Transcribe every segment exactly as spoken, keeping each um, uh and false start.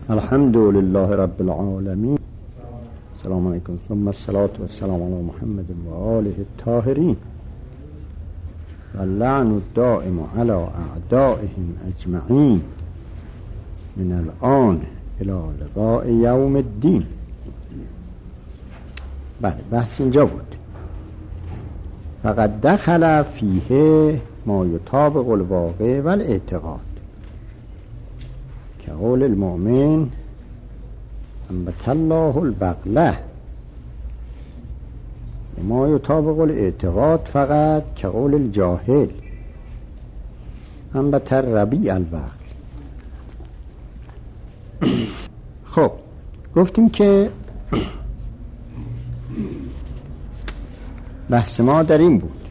الحمد لله رب العالمين. السلام علیکم. ثم الصلاة والسلام علی محمد و آله الطاهرین و اللعن الدائم علی اعدائهم اجمعین من الان الى لقاء یوم الدین. بله، بحث اینجا بود. فقد دخل فیه ما یطابق الواقع و الاعتقاد که قول المؤمن انبت الله البقله، ما یطابق الاعتقاد فقط که قول الجاهل انبت الربیع البقل. خب گفتیم که بحث ما در این بود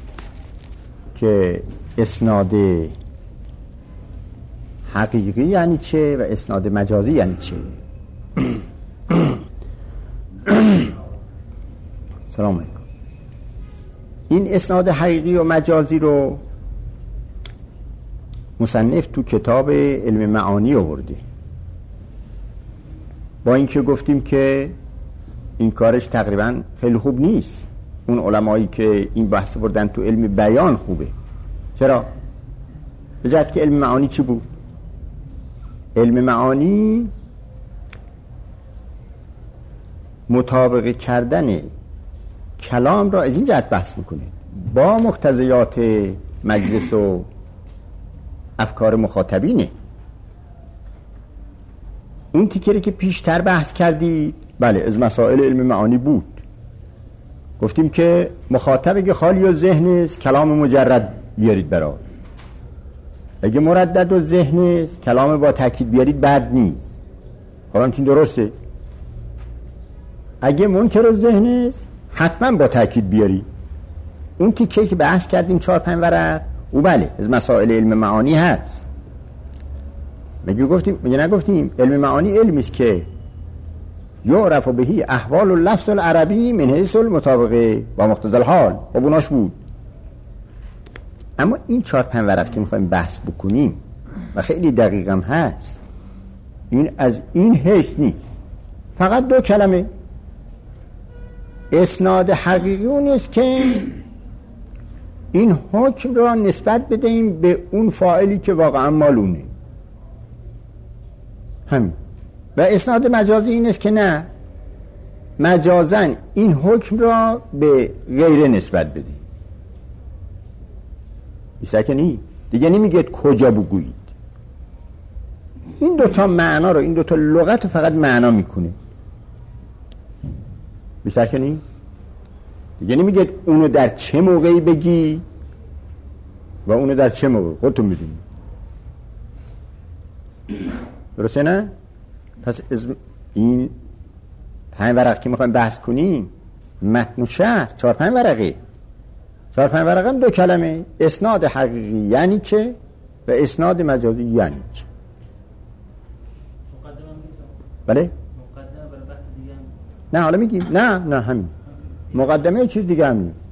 که اسناد حقیقی یعنی چه و اسناد مجازی یعنی چه. سلام علیکم. این اسناد حقیقی و مجازی رو مصنف تو کتاب علم معانی آورده، با اینکه گفتیم که این کارش تقریبا خیلی خوب نیست. اون علمایی که این بحث بردن تو علم بیان خوبه. چرا؟ به جهت که علم معانی چی بود؟ علم معانی مطابقه کردن کلام را از این جهت بحث میکنه با مقتضیات مجلس و افکار مخاطبینه. اون تیکری که پیشتر بحث کردید بله از مسائل علم معانی بود. گفتیم که مخاطب اگه خالی و ذهن است کلام مجرد بیارید برای، اگه مردد و ذهن است کلام با تاکید بیارید بد نیست. حالا این درسته. اگه منکر و ذهن است حتما با تاکید بیاری. اون تیکه که بحث کردیم چهار پنج ورق او بله از مسائل علم معانی هست. مگه گفتیم مگه نگفتیم علم معانی علمی است که یعرف بهی احوال اللفظ العربی من حیث المطابقه با مقتضی الحال. و بناش بود. اما این چهار پنج ورق که میخوایم بحث بکنیم و خیلی دقیقم هست، این از این حیث نیست. فقط دو کلمه. اسناد حقیقی اون است که این حکم را نسبت بدهیم به اون فاعلی که واقعا مالونه، همین. و اسناد مجازی این است که نه، مجازن این حکم را به غیره نسبت بدهیم. بیشتر که نی دیگه نمیگه کجا بگویید. این دوتا معنا رو، این دوتا لغت رو فقط معنا میکنه. بیشتر که نی دیگه نمیگه اونو در چه موقعی بگی و اونو در چه موقع. خودتون میدونید. درسته نه؟ پس از این پنج ورق که میخوایم بحث کنیم متن و شرح چهار پنج ورقه. چهار پنج ورقه هم دو کلمه. اسناد حقیقی یعنی چه و اسناد مجازی یعنی چه. مقدمه میگم. بله؟ مقدمه برای بحث دیگه هم. نه حالا میگیم نه نه همین. مقدمه چیز دیگه هم نیم.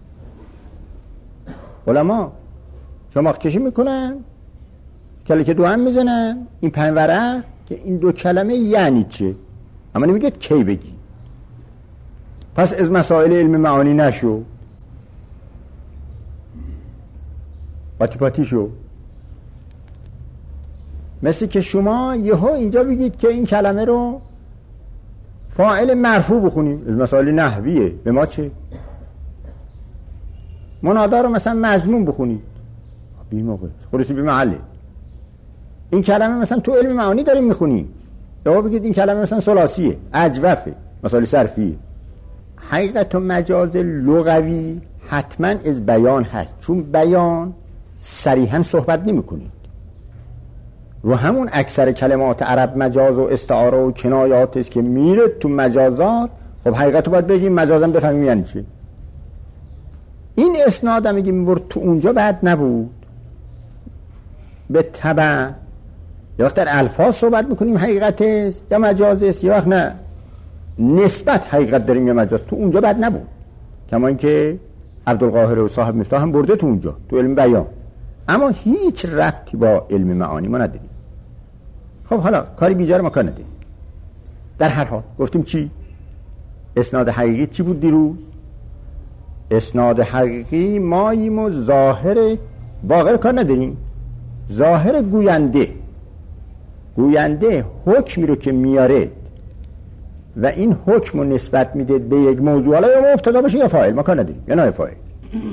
علما شما کشی میکنن کلی که دو هم میزنن این پنج ورق که این دو کلمه یعنی چه، اما نمیگه کی بگی. پس از مسائل علم معانی نشو، پاتی پاتی شو. مثل که شما یهو اینجا بگید که این کلمه رو فاعل مرفوع بخونیم. از مسائل نحویه، به ما چه؟ منادا رو مثلا مضمون بخونید بی موقع خودش بی محله. این کلمه مثلا تو علم معانی داریم میخونیم، یا بگید این کلمه مثلا ثلاثیه، اجوفه، مسائل صرفیه. حقیقت و مجاز لغوی حتما از بیان هست، چون بیان صریحا صحبت نمی کنید. رو همون اکثر کلمات عرب مجاز و استعاره و کنایات است که میره تو مجازات. خب حقیقت رو باید بگیم، مجازم بفهمیم یعنی چی. این اسناد هم میگیم برد تو اونجا بد نبود، به تبع یا وقت در الفاظ صحبت میکنیم حقیقت است یا مجاز است، یا وقت نه نسبت حقیقت داریم یا مجاز. تو اونجا بد نبود، کما اینکه عبدالقاهر و صاحب مفتاح هم برده تو اونجا تو علم بیان، اما هیچ ربطی با علم معانی ما نداریم. خب حالا کاری بیجار ما کار نداریم. در هر حال گفتیم چی؟ اسناد حقیقی چی بود دیروز؟ اسناد حقیقی ماییم و ظاهر واقع کار نداریم. ظاهر گوینده گوینده حکمی رو که میاره و این حکم رو نسبت میده به یک موضوع، حالا یا مبتدا باشه یا فاعل، ما کار نداریم، یا نایب فاعل.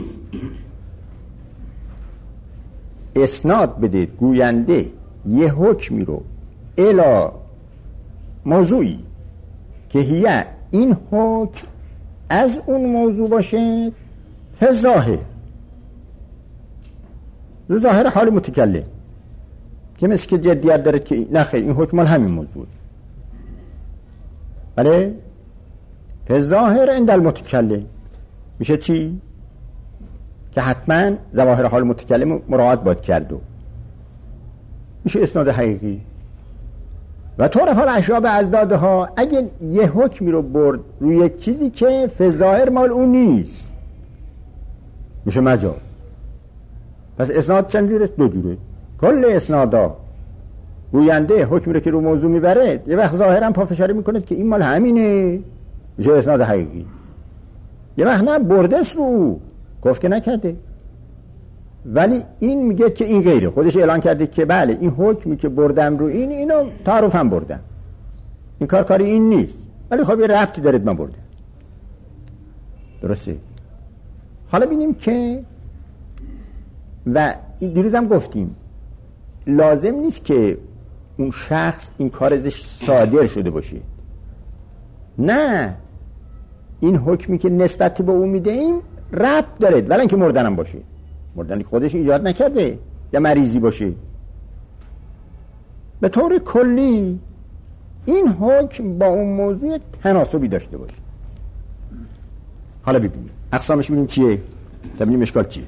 اسناد بده گوینده یه حکمی رو الی موضوعی که هیه این حکم از اون موضوع باشه فظاهر، ظاهر حال متکلم که مثل که جدیت داره که نخیر این حکم مال همین موضوع، بله فظاهر عند المتکلم میشه چی؟ که حتما ظواهر حال متکلم مراعات باید کرد و میشه اسناد حقیقی. و طور حال اشیاء به ازدادها اگه یه حکمی رو برد روی یک چیزی که فظاهر مال اون نیست میشه مجاز. پس اسناد چند جوره؟ دو جوره. کل اسنادا گوینده حکمی رو که رو موضوع میبره یه وقت ظاهرا پافشاری میکنه که این مال همینه میشه اسناد حقیقی، یه وقت نه بردست رو گفت که نکرده ولی این میگه که این غیره، خودش اعلان کرده که بله این حکمی که بردم رو این اینو تعارف هم بردم، این کار کاری این نیست ولی خب یه ربطی دارد من بردم. درسته؟ حالا بینیم که و دیروز هم گفتیم لازم نیست که اون شخص این کار ازش صادر شده باشه، نه این حکمی که نسبت به اون میده این ربط دارد ولی اینکه مردنم باشه، مردنی خودش ایجاد نکرده یا مریضی باشه. به طور کلی این حکم با اون موضوع تناسبی داشته باشه. حالا ببینیم اقسامش ببینیم چیه تا ببینیم اشکال چیه.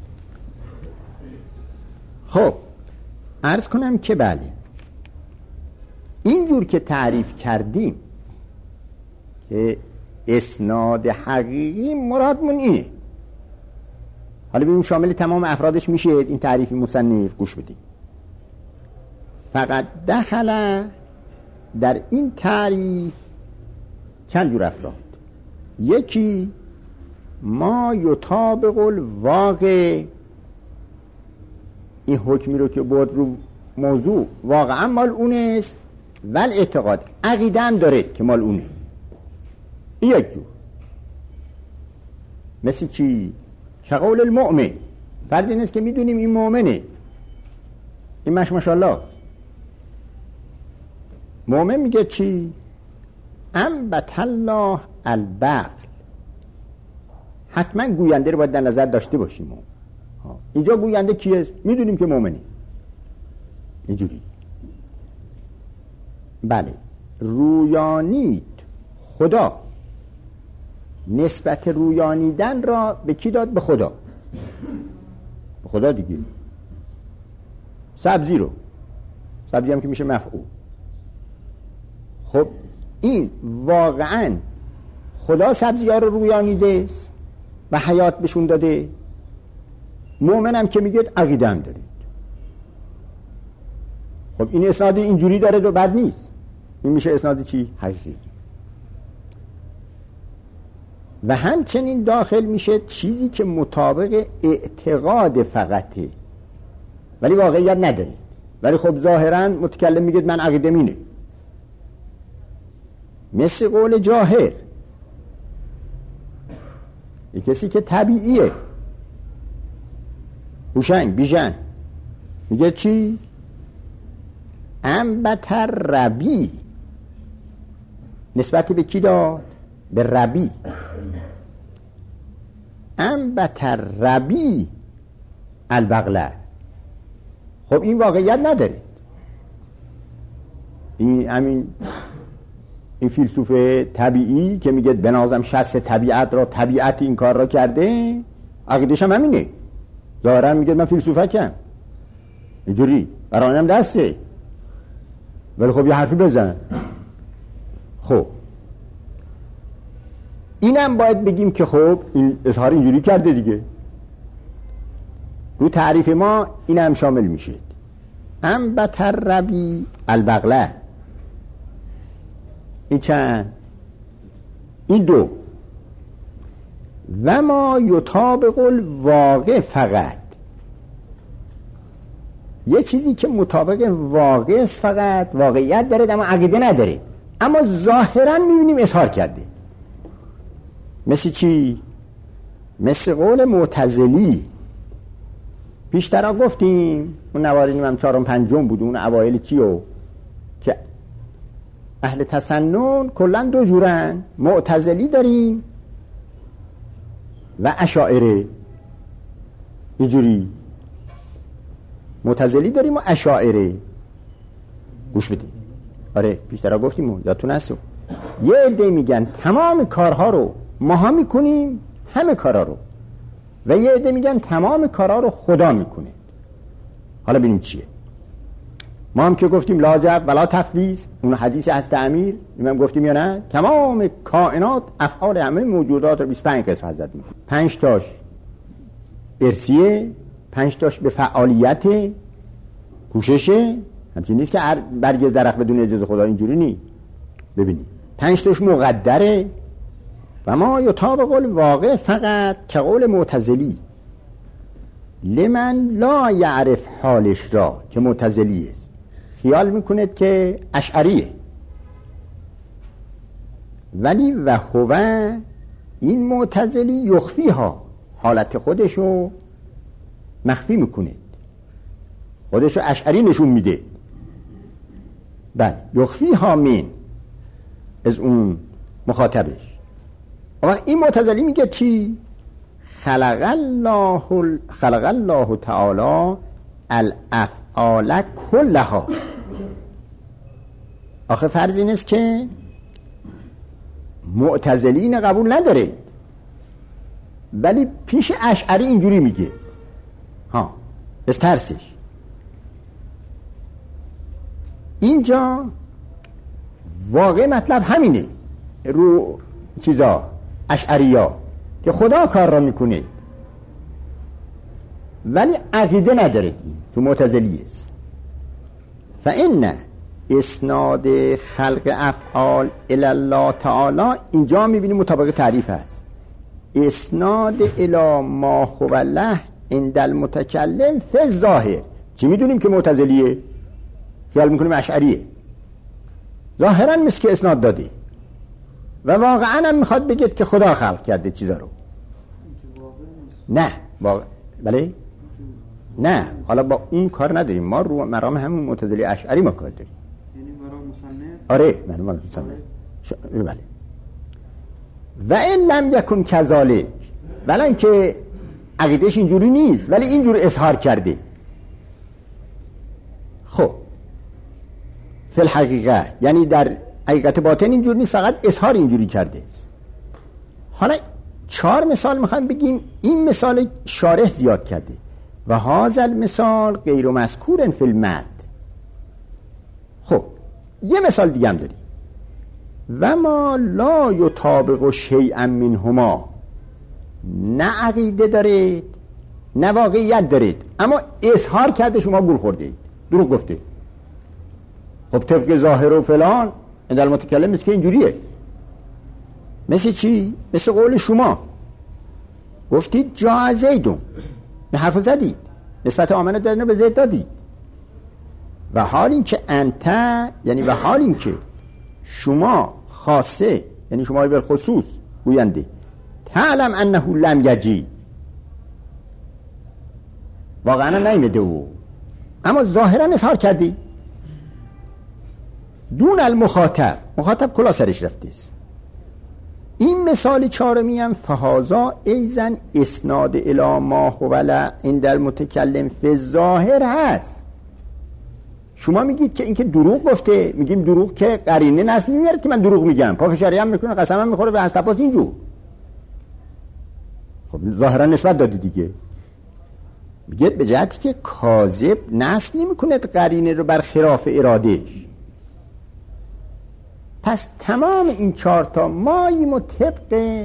خب عرض کنم که بله اینجور که تعریف کردیم که اسناد حقیقی مرادمون اینه. حالا ببینیم شامل تمام افرادش میشه این تعریفی مصنف، گوش بدیم. فقط دخل در این تعریف چند جور افراد، یکی ما یطابق الواقع، این حکمی رو که بود رو موضوع واقعا مال اونست ول اعتقاد عقیده هم داره که مال اونه، این یک جور. مثل چی؟ شقول المؤمن، فرض این است که میدونیم این مؤمنه، این مش ماشاءالله. مؤمن میگه چی؟ انبت الله البقل، حتما گوینده رو باید در نظر داشته باشیم. اینجا گوینده کیه؟ میدونیم که مؤمنه. اینجوری بله رویانید خدا، نسبت رویانیدن را به کی داد؟ به خدا، به خدا دیگه. سبزی رو، سبزی هم که میشه مفعول. خب این واقعا خدا سبزی ها رو رویانیده و حیات بهشون داده، مؤمن هم که میگه عقیده هم داره. خب این اسناد اینجوری داره و بد نیست، این میشه اسناد چی؟ حقیقی. و همچنین داخل میشه چیزی که مطابق اعتقاد فقطه ولی واقعیت نداره، ولی خب ظاهرا متکلم میگه من عقیده مینه. مثل قول جاهر، این کسی که طبیعیه، هوشنگ بیژن، میگه چی؟ انبت ربی، نسبت به کی داد؟ به ربی. انبت ربی البغله. خب این واقعیت نداره، این همین این فیلسوف طبیعی که میگه بنازم شخص طبیعت را، طبیعت این کار را کرده، عقیدش هم همینه، ظاهرا میگه من فیلسوفکم، اینجوری برایانم دسته، ولی خب یه حرفی بزن. خب اینم باید بگیم که خب این اظهار اینجوری کرده دیگه، رو تعریف ما اینم شامل میشه. انبت الربی البغله. این چند؟ این دو. و ما یطابق الواقع فقط، یه چیزی که مطابق واقع است، فقط واقعیت داره اما عقیده نداره، اما ظاهرا میبینیم اظهار کرده. مثل چی؟ مثل قول معتزلی. پیشترا گفتیم اون نوارینیم هم چهارم پنجم بود، اون اوایل چیو که اهل تسنن کلن دو جورن، معتزلی داریم و اشاعره. اینجوری معتزلی داریم و اشاعره. گوش بدید. آره پیشترا گفتیم اون یادتون هست. یه عده میگن تمام کارها رو ماها میکنیم، همه کارها رو، و یه عده میگن تمام کارها رو خدا میکنه. حالا ببینیم چیه. ما هم که گفتیم لا جبر ولا تفویض، اون حدیث از تعمیر هم گفتیم یا نه، تمام کائنات افعال همه موجودات رو بیست و پنج قسم حضرت میکنه. پنج تاش ارسیه، پنج تاش به فعالیت کوششه، همچین نیست که هر برگز درخت بدون اجازه خدا، اینجوری نی. ببینید پنج تاش مقدره. و ما یطابق الواقع فقط که قول معتزلی لمن لا یعرف حالش را، که معتزلی است، خیال میکند که اشعریه، ولی و هو این معتزلی یخفیها، حالت خودشو مخفی میکنه، خودشو اشعری نشون میده. بله یخفیها من از اون مخاطبش. اما این معتزلی میگه چی؟ خلق الله خلق الله تعالی الافعال کلها. آخه فرض این است که معتزلی اینو قبول نداره، ولی پیش اشعری اینجوری میگه. ها بس ترسش. اینجا واقع مطلب همینه رو چیزا اشعریا که خدا کار را میکنه، ولی عقیده نداره تو معتزلی است. فإن اسناد خلق افعال الی الله تعالی، اینجا میبینیم مطابق تعریف هست، اسناد الی ما هو له عند المتکلم فی الظاهر. چی میدونیم که معتزلیه؟ خیال میکنیم اشعریه. ظاهرا مثل که اسناد داده و واقعا هم میخواد بگید که خدا خلق کرده چیزا رو. نه واقع... بله نه، حالا با اون کار نداریم ما، رو مرام همون معتزلی اشعری ما کار داریم. یعنی مرام مصنف؟ آره مرام مصنف. ش... بله. و این لم یکن کذالک، بلن که عقیدش اینجوری نیست ولی اینجور اظهار کرده. خب فی الحقیقه یعنی در حقیقت باطن اینجور نیست، فقط اظهار اینجوری کرده است. حالا چهار مثال میخوایم بگیم. این مثال شارح زیاد کرده و هذا المثال غیر مذکور فی المد. خب یه مثال دیگه هم داریم. و ما لا یطابق شیئا منهما، نه عقیده دارید نه واقعیت دارید، اما اظهار کرده شما گول خورده، دروغ گفته. خب طبق ظاهر و فلان عند المتکلم است که اینجوریه. مثل چی؟ مثل قول شما گفتید جا زیدون، به حرف زدید، نسبت آمنه دادن به زید دادید. و حال این که انت، یعنی و حال این که شما خاصه، یعنی شما بالخصوص گوینده، تعلم انه لم یجی، واقعا نیمده او، اما ظاهرا اظهار کردی. دون المخاطب، مخاطب کلا سرش رفته است. این مثال چهارمی هم فهازا ایزن اسناد الی ما هو عند المتکلم فی الظاهر هست. شما میگید که اینکه دروغ گفته، میگیم دروغ که قرینه نصب میمیرد که من دروغ میگم، پافشاری هم میکنه، قسم هم میخوره به هستپاس اینجور. خب ظاهرا نسبت دادی دیگه. میگید به جهتی که کاذب نصب نمیکنه قرینه رو بر خلاف ارادهش. پس تمام این چهار تا ماییم و طبق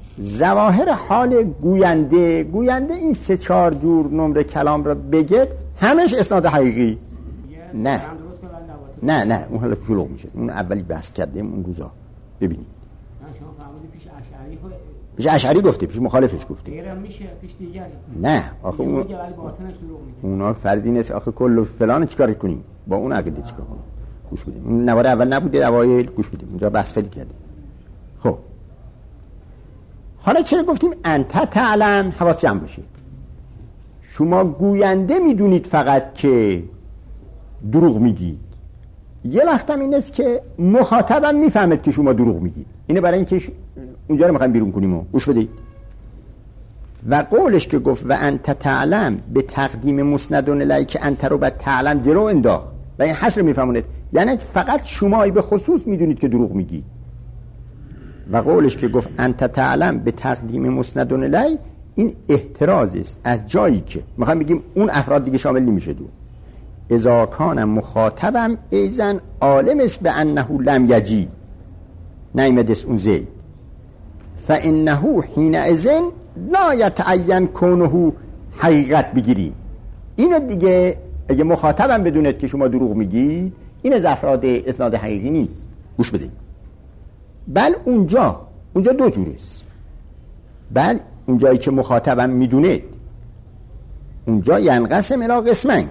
ظواهر حال گوینده، گوینده این سه چهار جور نمره کلام را بگید، همش اسناد حقیقی. نه نه نه اون حالا شلوغ میشه. اون اولی بحث کردیم اون روزا. ببینید شما فرمودید پیش اشعری خود پیش اشعری گفته، پیش مخالفش گفته. غیرم میشه پیش دیگری. نه آخه اون باطنش دروغ میگه. اونا فرضی نیست آخه کل فلان چیکار کنیم با اون عقیده چیکار کنیم. گوش بدیم. اون نوار اول نبوده، اوایل گوش بدیم. اونجا بحث خیلی کردیم. خب حالا چرا گفتیم انت تعلم؟ حواس جمع باشه. شما گوینده میدونید فقط که دروغ میگید. یه وقتم این است که مخاطبم میفهمد که شما دروغ میگید. اینه برای اینکه ش... اونجا رو میخوایم بیرون کنیم و گوش بدید. و قولش که گفت و انت تعلم به تقدیم مسندون الیک که انت رو بعد تعلم جلو انداخت و این حصر میفهمونید، یعنی فقط شمایی به خصوص میدونید که دروغ میگید. و قولش که گفت انت تعلم به تقدیم مسندون الیک، این احتراز است از جایی که میخوایم بگیم اون افراد دیگه شامل نمیشه. دو اذا کان مخاطبم ایزن عالم است به انه لم یجی نیمدس اون زید فانه حینئذ لا یتعین کونه حقیقت بگیریم. اینو دیگه اگه مخاطبم بدوند که شما دروغ میگی، این از افراد اسناد حقیقی نیست. گوش بدید. بل اونجا اونجا دو جور است. بل اونجایی که مخاطبم میدوند اونجا ینقسم الی قسمین.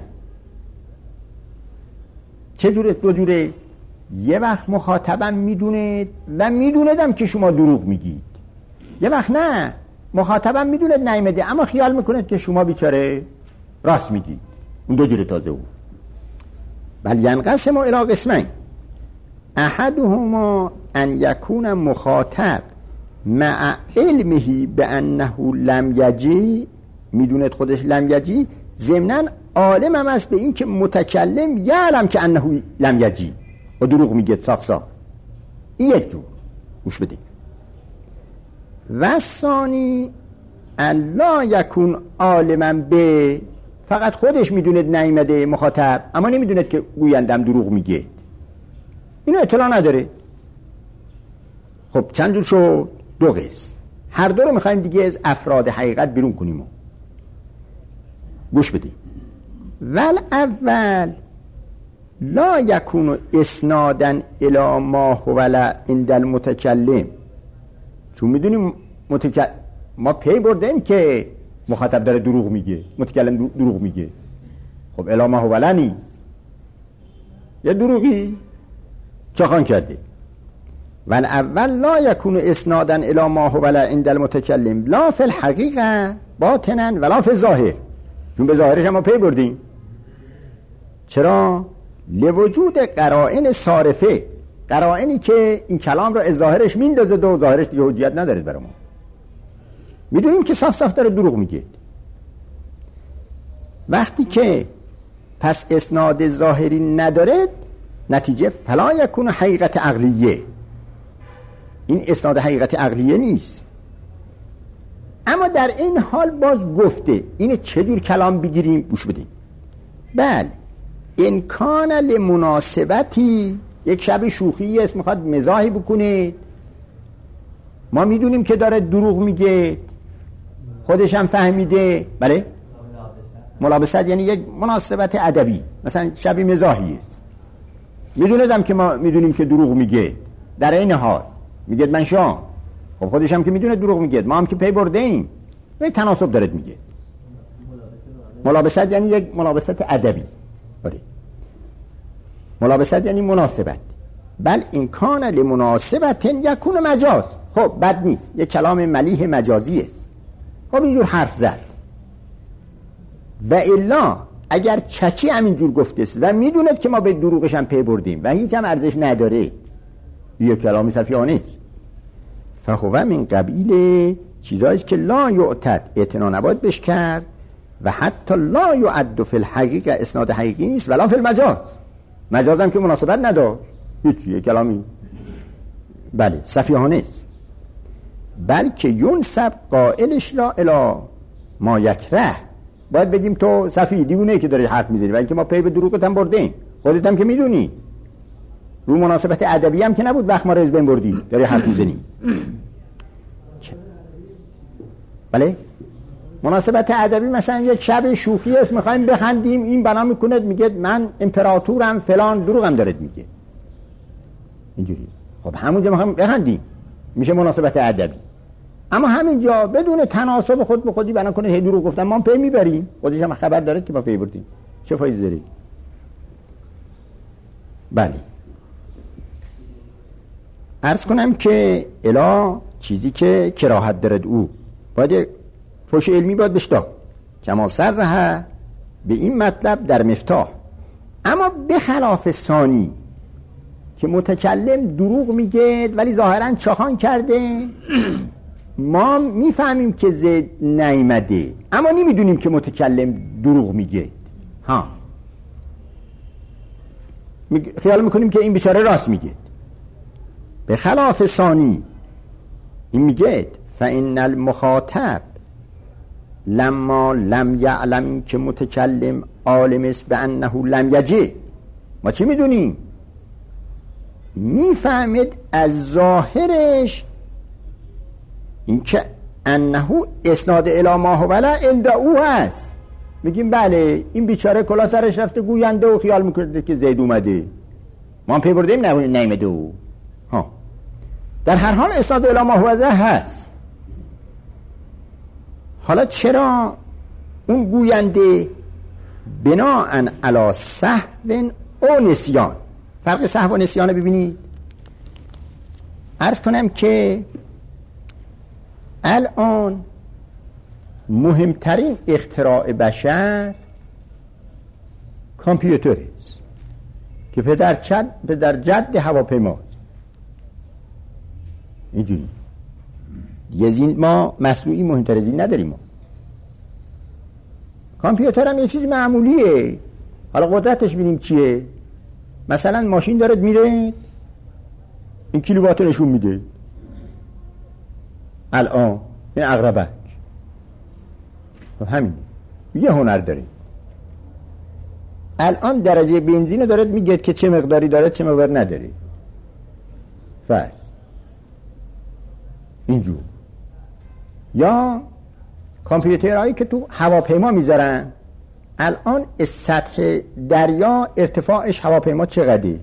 چه جوره؟ دو جوره است. یه وقت مخاطبم میدوند و میدوندم که شما دروغ میگید. یه وقت نه، مخاطبم میدوند نیامده اما خیال میکند که شما بیچاره راست میگید. اون دو جوره تازه بود. بل ینقسم الی قسمین احدهما ان یکون مخاطب مع علمه بانه لم یجی، میدوند خودش لم یجی، ضمناً عالم هم است به این که متکلم یعلم که انه لم یجی و دروغ میگه صاف صاف. این یک جور. گوش بدید. و ثانی ان لا یکون عالما به، فقط خودش میدوند نیامده مخاطب اما نمیدوند که گویندم دروغ میگه، اینو اطلاع نداره. خب چند جور شد؟ دو قسم. هر دو رو میخوایم دیگه از افراد حقیقت بیرون کنیم. گوش بدید. ول اول لا یکون اسنادن الی ما هو عند المتکلم، چون میدونیم متکلم ما پی بردیم که مخاطب داره دروغ میگه، متکلم دروغ میگه. خب الی ما هو نیست، یه دروغی چخان کرده. ول اول لا یکون اسنادن الی ما هو عند المتکلم لا فی الحقیقه باطنا ولا فی الظاهر، چون به ظاهرش ما پی بردیم. چرا؟ لوجود قرائن صارفه، قرائنی که این کلام را از ظاهرش میندازه و ظاهرش دیگه حجیت نداره برای ما. میدونیم که صاف صاف داره دروغ میگه. وقتی که پس اسناد ظاهری نداره، نتیجه فلا یکون حقیقت عقلیه، این اسناد حقیقت عقلیه نیست. اما در این حال باز گفته اینه چجور کلام بگیریم؟ گوش بدیم. بله امکان لمناسبتی، یک شب شوخی است میخواد مزاحی بکنید، ما میدونیم که داره دروغ میگه، خودش هم فهمیده. بله ملابست یعنی یک مناسبت ادبی، مثلا شبی مزاحی است، میدونیدم که ما میدونیم که دروغ میگه، در این حال میگه من شام. خب خودش هم که میدونه دروغ میگه، ما هم که پی برده ایم، یک تناسب داره میگه. ملابست یعنی یک ملابست ادبی. آره ملابست یعنی مناسبت. بل امکان لمناسبت یکون مجاز. خب بد نیست، یک کلام ملیح مجازی است. خب اینجور حرف زد. و الا اگر چکی همینجور گفته است و میدوند که ما به دروغش هم پی بردیم و هیچ هم ارزش نداره، یک کلامی صفیانه است، فهو من قبیل چیزایی که لا یعتد اعتنا نباید بش کرد و حتی لا یعد فی الحقیقه اسناد حقیقی نیست ولا فی المجاز، مجاز هم که مناسبت نداشت، هیچ یک کلامی بله صفیانه است. بلکه ینسب قائلش را الی ما یکره، باید بگیم تو صفی دیوونه که داری حرف میزنی و اینکه ما پی به دروغت هم بردیم، خودت هم که میدونی، رو مناسبت ادبی هم که نبود وقت ما رو از بین بردی داری حرف میزنی. بله مناسبت ادبی مثلا یک شب شوخی است میخوایم بخندیم، این بنا میکنه میگه من امپراتورم فلان، دروغم دارد میگه اینجوری. خب همونجا میخوایم بخندیم میشه مناسبت ادبی. اما همینجا بدون تناسب خود به خودی بنا کنه هی دروغ گفتن ما پی میبریم، خودش هم خبر داره که ما پی بردیم، چه فایده داره؟ بله عرض کنم که الا چیزی که کراهت دارد او باید فوش علمی باید بشتا کما سرها به این مطلب در مفتاح. اما به خلاف ثانی که متکلم دروغ میگه ولی ظاهرا چاخان کرده، ما میفهمیم که زید نیامده اما نمیدونیم که متکلم دروغ میگه. ها خیال میکنیم که این بیچاره راست میگه. به خلاف ثانی این میگه فإن المخاطب لما لم یعلم که متکلم عالم است به انه لم یجه. ما چی میدونیم؟ میفهمید از ظاهرش این که انه اسناد الی ما هو ولا عند او هست. میگیم بله این بیچاره کلا سرش رفته گوینده و خیال میکنه که زید اومده، ما هم پی بردیم نه نیامده او. ها در هر حال اسناد الی ما هو هست. حالا چرا اون گوینده بناءً علی سهو او نسیان، فرق سهو و نسیان رو ببینید. عرض کنم که الان مهمترین اختراع بشر کامپیوتر است که پدر جد پدر جد هواپیماست. اینجوری دیگه ما مصنوعی مهمتر از این نداریم. ما کامپیوتر هم یه چیز معمولیه. حالا قدرتش ببینیم چیه. مثلا ماشین داره میره این کیلووات نشون میده. الان این عقربک همین یه هنر داره. الان درجه بنزین رو داره میگه که چه مقداری داره چه مقدار نداره. فرض اینجور. یا کامپیوترهایی که تو هواپیما میذارن الان سطح دریا ارتفاعش هواپیما چقدره،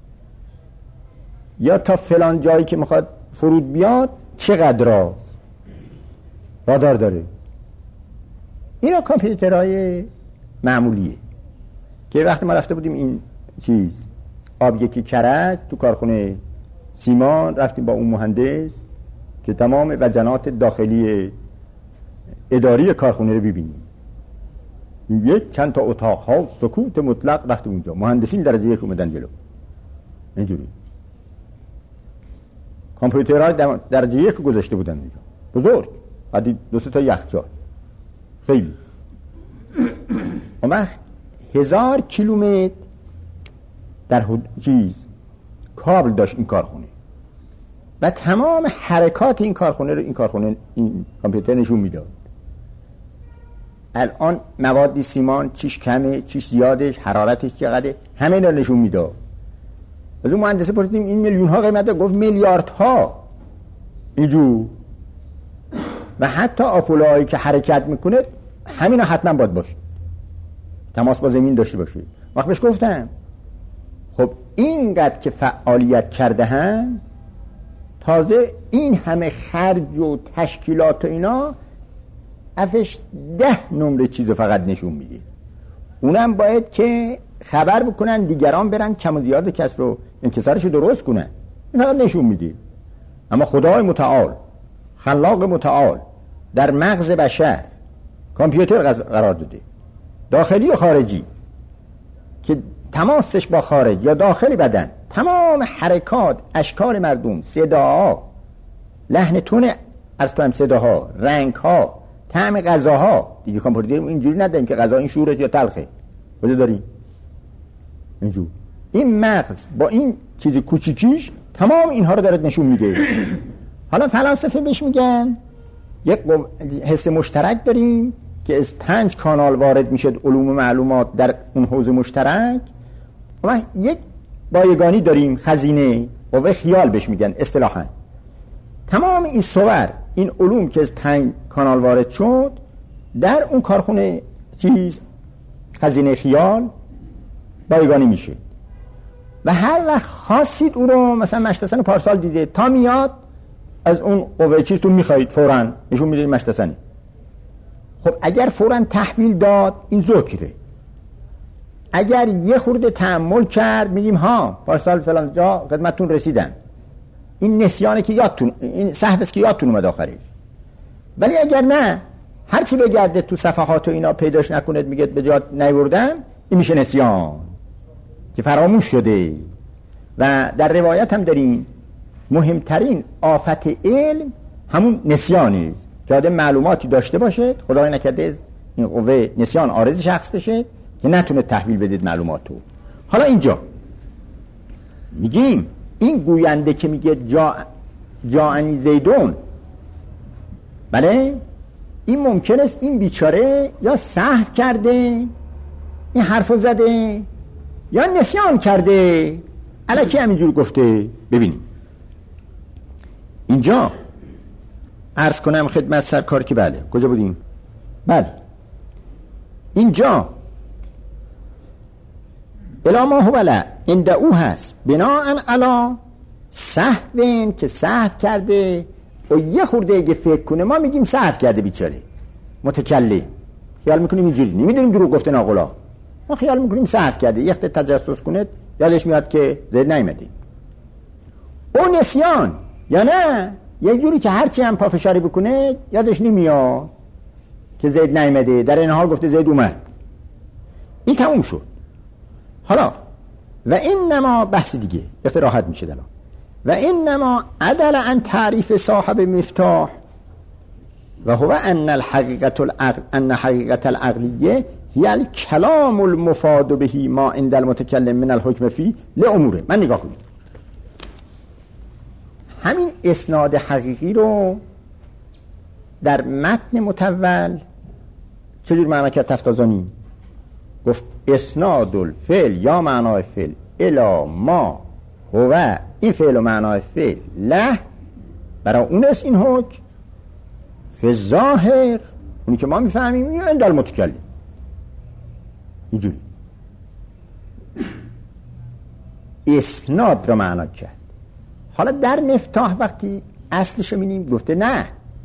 یا تا فلان جایی که میخواد فرود بیاد چقدر راست رادار داره. اینا کامپیوترهای معمولیه که وقتی ما رفته بودیم این چیز آب یکی کرج تو کارخونه سیمان، رفتیم با اون مهندس که تمام وجنات داخلی اداری کارخونه رو ببینیم. یک چند تا اتاق ها سکوت مطلق. رفتیم اونجا مهندسین درجه یک اومدن جلو اینجوری. کامپیوترها درجه یک گذاشته بودن اونجا بزرگ، بعد دو سه تا یخچال خیلی. اما هزار کیلومتر در حد... چیز کابل داشت این کارخونه و تمام حرکات این کارخونه رو این کارخونه این کامپیوتر نشون میداد. الان مواد سیمان چیش کمه چیش زیادش حرارتش چقدره همه اینا نشون میداد. از اون مهندس پرسیدیم این میلیون ها قیمته، گفت میلیاردها اینجور. و حتی آپولایی که حرکت میکنه همینا حتما باید باشه، تماس با زمین داشته باشه. وقت بهش گفتم خب اینقدر که فعالیت کرده هم تازه این همه خرج و تشکیلات و اینا افش ده نمره چیز فقط نشون میده. اونم باید که خبر بکنن دیگران برن کم و زیاد کس رو انکسارش رو درست کنن. این فقط نشون میده. اما خدای متعال خلاق متعال در مغز بشر کامپیوتر قرار داده، داخلی و خارجی، که تماسش با خارج یا داخل بدن تمام حرکات اشکال مردم، صداها، لحن تون از تو هم صداها، رنگها، طعم غذاها. دیگه کامپیوتر اینجوری نداریم که غذا این شورش یا تلخه کجا داریم اینجور. این مغز با این چیز کوچیکیش تمام اینها رو داره نشون میده. حالا فلاسفه بهش میگن یک حس مشترک داریم که از پنج کانال وارد میشد علوم و معلومات در اون حوزه مشترک، و یک بایگانی داریم خزینه قوه خیال بهش میگن اصطلاحاً. تمام این صور این علوم که از پنج کانال وارد شد در اون کارخونه چیز خزینه خیال بایگانی میشه و هر وقت خواستید او رو مثلا مشتسن پارسال دیده تا میاد از اون قوه چیز تو میخواید فوراً نشون میدید مشتسنی. خب اگر فوراً تحویل داد این ذکره، اگر یه خورده تأمل کرد میگیم ها پارسال فلان جا خدمتتون رسیدن، این نسیانه که یادتون، این سهو است که یادتون اومد آخرش. ولی اگر نه هرچی بگرده تو صفحات و اینا پیداش نکنید میگه به جا نیوردم، این میشه نسیان که فراموش شده. و در روایت هم داریم مهمترین آفت علم همون نسیانه که آدم معلوماتی داشته باشد، خدای نکرده این قوه نسیان عارض شخص بشه که نتونه تحویل بدید معلوماتو. حالا اینجا میگیم این گوینده که میگه جا جاءنی زیدون، بله این ممکن است این بیچاره یا سهو کرده این حرفو زده یا نسیان کرده، الکی همینجور گفته. ببینیم اینجا عرض کنم خدمت سرکار که بله کجا بودیم؟ بله اینجا الا ما هو لا این او هست بناء علا سهوین که سهو کرده و یه خورده اگه فکر کنه ما میگیم سهو کرده بیچاره متکلم، خیال میکنیم اینجوری، نمیدونیم دروغ گفته ناقلا، ما خیال میکنیم سهو کرده، یه خورده تجسس کنه یادش میاد که زید نیامده. او نسیان یا نه یه جوری که هرچی هم پافشاری بکنه یادش نمیاد که زید نیامده، در این حال گفته زید اومد. این تموم شد. حالا و اینما بحث دیگه راحت میشه دلان و اینما عدل عن تعریف صاحب مفتاح و هو ان الحقیقت العقل ان حقیقت العقلیه هی الکلام المفاد به ما عند المتکلم من الحکم فی لاموره. من نگاه کنید همین اسناد حقیقی رو در متن متول چجور معنی کرد تفتازانی؟ گفت اسناد الفعل یا معنای فعل الا ما هو این فعل و معنای فعل له، برای اون است این حکم فی ظاهر اونی که ما میفهمیم یا عند المتکلم. اینجوری اسناد رو معنا کرد. حالا در مفتاح وقتی اصلشو می‌بینیم گفته نه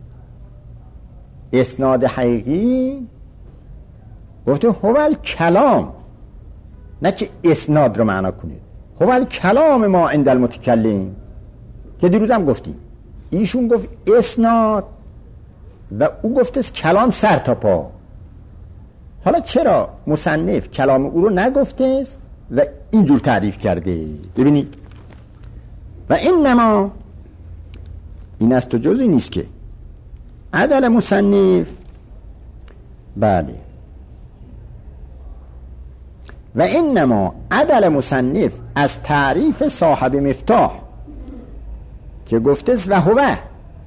اسناد حقیقی گفته هو کلام، نه که اسناد رو معنا کنید، هو کلام ما عند المتکلم که دیروز هم گفتیم ایشون گفت اسناد و او گفته کلام سر تا پا. حالا چرا مصنف کلام او رو نگفته و اینجور تعریف کرده؟ ببینید و اینما این است تو جزئی نیست که عدل مصنف بله و اینما عدل مصنف از تعریف صاحب مفتاح که گفته و هو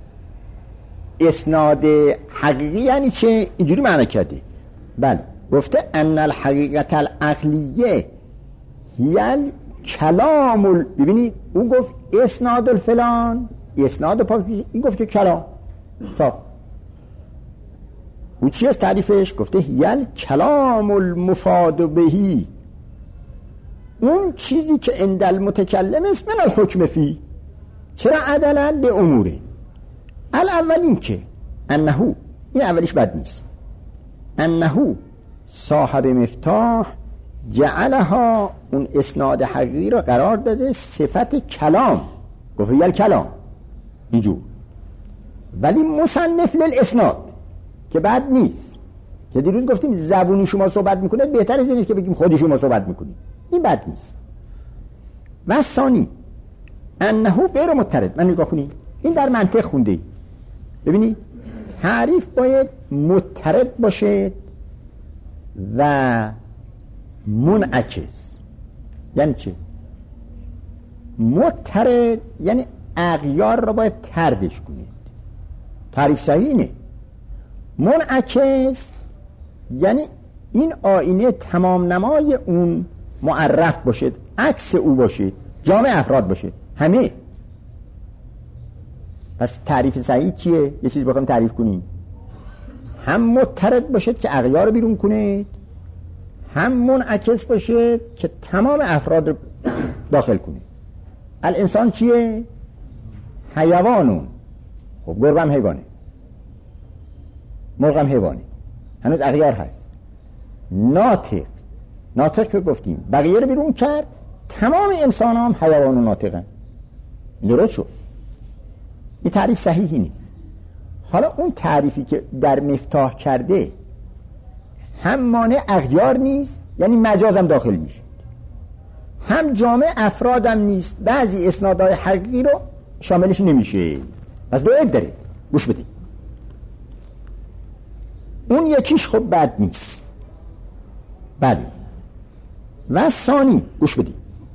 اسناد حقیقی یعنی چه؟ اینجوری معنی کرده. بله گفته ان الحقیقت العقلیه هی کلام ال... ببینید اون گفت اسناد الفلان اسناد پاک، این گفت که کلام صاحب او چی از تعریفش؟ گفته هی کلام المفاد بهی، اون چیزی که عند المتکلم است من الحکم فی. چرا عدلا لاموره؟ الاول این که انهو، این اولیش بد نیست، انهو صاحب مفتاح جعلها اون اسناد حقیقی را قرار داده صفت کلام، گفت یال کلام اینجور، ولی مصنف للاسناد که بد نیست، که دیروز گفتیم زبونی شما صحبت میکنه بهتر از این نیست که بگیم خودی شما صحبت میکنی، این بد نیست. و ثانی انهو غیر مترد. من نگاه کنید این در منطق خونده، ببینید تعریف باید مترد باشه و منعکس. یعنی چه؟ مترد یعنی اغیار را باید تردش کنید، تعریف صحیح اینه. منعکس یعنی این آینه تمام نمای اون معرف باشد، عکس او باشد، جامع افراد باشد همه. پس تعریف صحیح چیه؟ یه چیز بخوایم تعریف کنیم هم مضطرد باشد که اغیار رو بیرون کنید، هم منعکس باشد که تمام افراد رو داخل کنید. الانسان چیه؟ حیوانون. خب گربه هم حیوانه، مرغ هم حیوانه، هنوز اغیار هست. ناطق، ناطق که گفتیم بقیه رو بیرون کرد، تمام انسان هم حیوان و ناطقن. این درست شد. این تعریف صحیحی نیست. حالا اون تعریفی که در مفتاح کرده هم مانع اغیار نیست، یعنی مجاز هم داخل میشه، هم جامع افرادم نیست، بعضی اسنادهای حقیقی رو شاملش نمیشه. پس دو عیب داره، گوش بدید. اون یکیش خب بد نیست، بله. و ثانی، گوش بدید،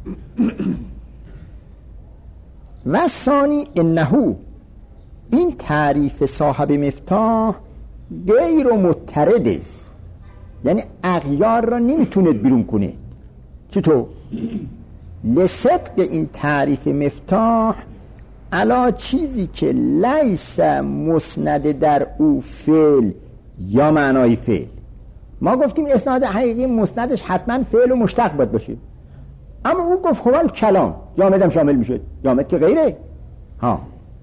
و ثانی انهو، این تعریف صاحب مفتاح غیر مضطرد است، یعنی اغیار را نمیتونه بیرون کنه. چطور؟ لصدق این تعریف مفتاح علا چیزی که لیس مسند در او فعل یا معنای فعل. ما گفتیم اسناد حقیقی مسندش حتما فعل و مشتق باید باشه، اما او گفت خب کلام جامد هم شامل میشه، جامد که غیره. ها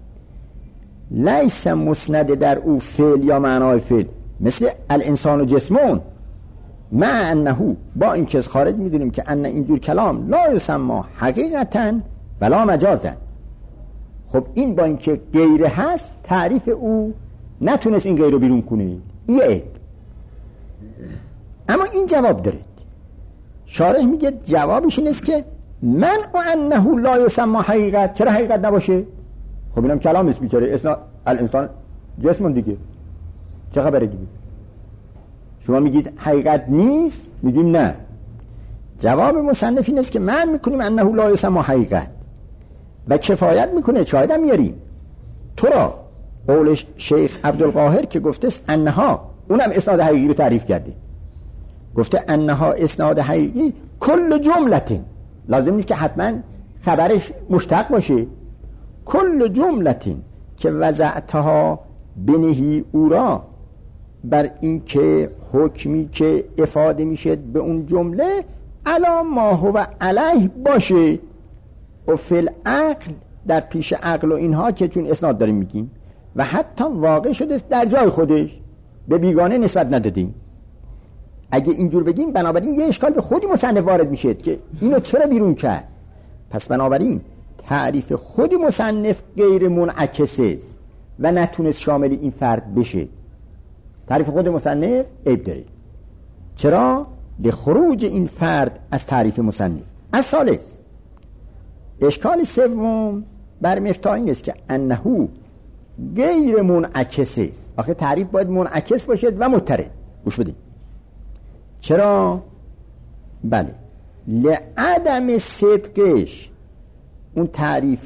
لیس مسند در او فعل یا معنای فعل، مثل الانسان و جسمون، مع انه، با این که خارج میدونیم که ان اینجور کلام لا یسمى حقیقتا ولا مجازا. خب این با این که غیره هست، تعریف او نتونست این غیر رو بیرون کنه، یه. اما این جواب داره. شارح میگه جوابش این است که من و انه لا یسمى حقیقت، چرا حقیقت نباشه؟ خب اینم کلام است بیچاره، اسنا الانسان جسمون دیگه، چه خبره دیگه؟ شما میگید حقیقت نیست، میگیم نه. جواب مصنف این است که من میکنیم انه لا یسمى حقیقت و کفایت میکنه، شاهد هم میاریم. تو را قول شیخ عبدالقاهر که گفته است انها، اونم اسناد حقیقی رو تعریف کرده، گفته انها اسناد حقیقی کل جملتین، لازم نیست که حتما خبرش مشتق باشه، کل جملتین که وضعتها بنهی او را، بر این که حکمی که افاده میشه به اون جمله علا ما هو علیه باشه و فی العقل، در پیش عقل و اینها که چون اسناد داریم میگیم، و حتی واقع شده در جای خودش، به بیگانه نسبت ندادیم. اگه اینجور بگیم بنابراین یه اشکال به خودی مصنف وارد میشه که اینو چرا بیرون کرد. پس بنابراین تعریف خودی مصنف غیر منعکس است و نتونست شامل این فرد بشه. تعریف خود مصنف عیب داره. چرا؟ لخروج این فرد از تعریف مصنف. از ثالث، اشکال سوم بر مفتاح این است که انهو غیر منعکس است. آخه تعریف باید منعکس باشد و مضطرد. گوش بدید. چرا؟ بله، لعدم صدقش، اون تعریف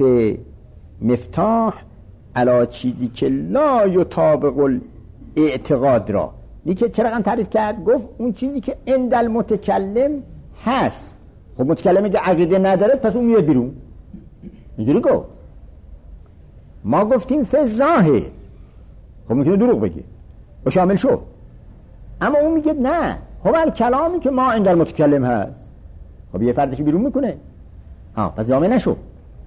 مفتاح علا چیزی که لا یطابق الاعتقاد را، نیکه چرا هم تعریف کرد؟ گفت اون چیزی که عند المتکلم هست. خب متکلم میگه عقیده نداره، پس اون میاد بیرون، اینجوری گفت. ما گفتیم فی ظاهر، خب میتونه دروغ بگه و شامل شد، اما اون میگه نه، هو کلامی که ما عند المتکلم هست. خب یه فردش بیرون میکنه، ها پس جامع نشو.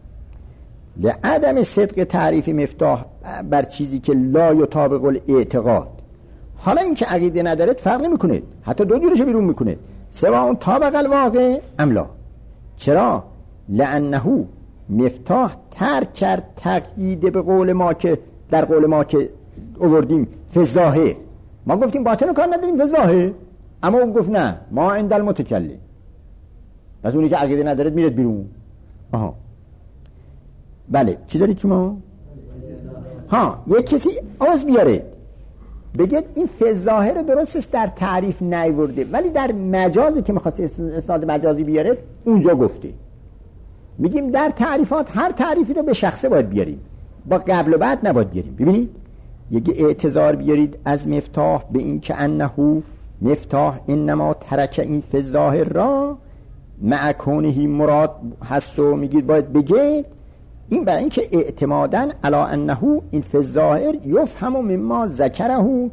لعدم صدق تعریف مفتاح بر چیزی که لا یطابق الاعتقاد. حالا این که عقیده نداره فرق نمیکنه، حتی دو جورش بیرون میکنه، سواء اون طابق الواقع ام لا. چرا؟ لانه مفتاح ترک کرد تقیید به قول ما که در قول ما که آوردیم فی ظاهر. ما گفتیم باطن کار نداریم فی ظاهر، اما اون گفت نه، ما عند المتکلم. پس اونی که عقیده نداره میره بیرون. آها بله، چی دارید شما؟ ها یک کسی آواز بیاره بگید این فی ظاهر درست است در تعریف نیورده، ولی در مجازی که می‌خواسته اسناد مجازی بیاره اونجا گفته. میگیم در تعریفات هر تعریفی رو به شخصه باید بیاریم، با قبل و بعد نباید بیاریم. ببینید یکی اعتذار بیارید از مفتاح به این که انه مفتاح انما ترک این فی ظاهر را مع کونه مراد هست و میگید باید بگید این برای این که اعتمادن علی انه این فی ظاهر یفهم مما ذکره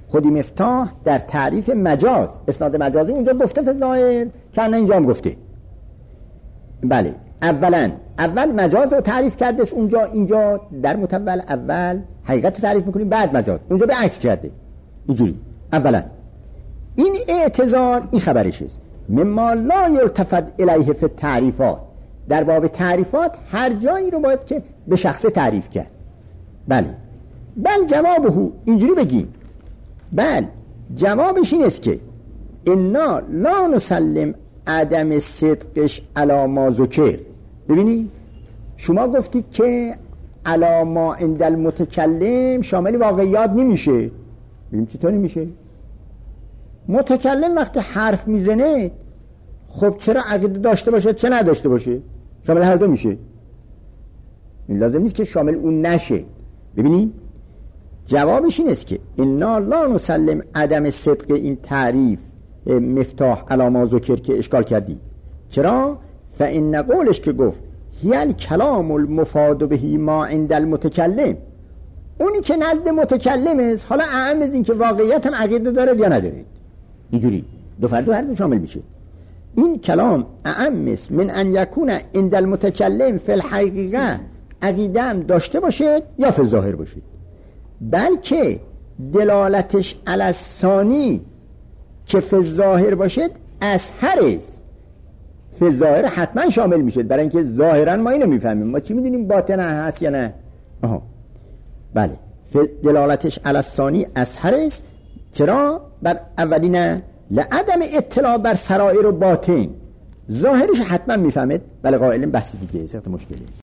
خودی مفتاح در تعریف مجاز، اسناد مجازی اونجا گفته فی ظاهر، که اینجا هم گفته. بله، اولا اول مجاز رو تعریف کرده اونجا، اینجا در متول اول حقیقت رو تعریف میکنیم بعد مجاز، اونجا به عکس کرده اینجوری. اولا این اعتذار این خبرش است مما لا یلتفت الیه فی تعریفات، در باب تعریفات هر جایی رو باید که به شخص تعریف کرد. بله، بل جوابه اینجوری بگیم، بل جوابش این است که انا لا نسلم عدم صدقش علی ما ذکر. ببینی شما گفتید که علی ما عند المتکلم شامل واقعیات نمیشه. ببینیم چطور نمیشه؟ متکلم وقتی حرف میزنه خب چرا عقیده داشته باشه چه نداشته باشه؟ شامل هر دو میشه. این لازم نیست که شامل اون نشه. ببینی جوابش این است که انا لا نسلم عدم صدق این تعریف مفتاح علی ما ذکر که اشکال کردی. چرا؟ فإن قولش که گفت هی الکلام المفاد به ما عند المتکلم، اونی که نزد متکلم است، حالا اهم از این که واقعیت هم عقیده داره یا نداره، اینجوری دو فرد هر دو شامل میشه. این کلام اهم است من ان یکون عند المتکلم فی الحقیقه، عقیده هم داشته باشه یا فی ظاهر باشه، بلکه دلالتش علی الثانی که فی ظاهر باشد اظهر است. فی ظاهر حتما شامل میشه، برای اینکه ظاهرا ما اینو میفهمیم، ما چی میدونیم باطن هست یا نه. آها بله، دلالتش علی الثانی اظهر است. چرا؟ بر اولی نه لعدم اطلاع بر سرائر و باطن، ظاهرش حتما میفهمید، بله قائلین بحثی دیگه سخت مشکلی.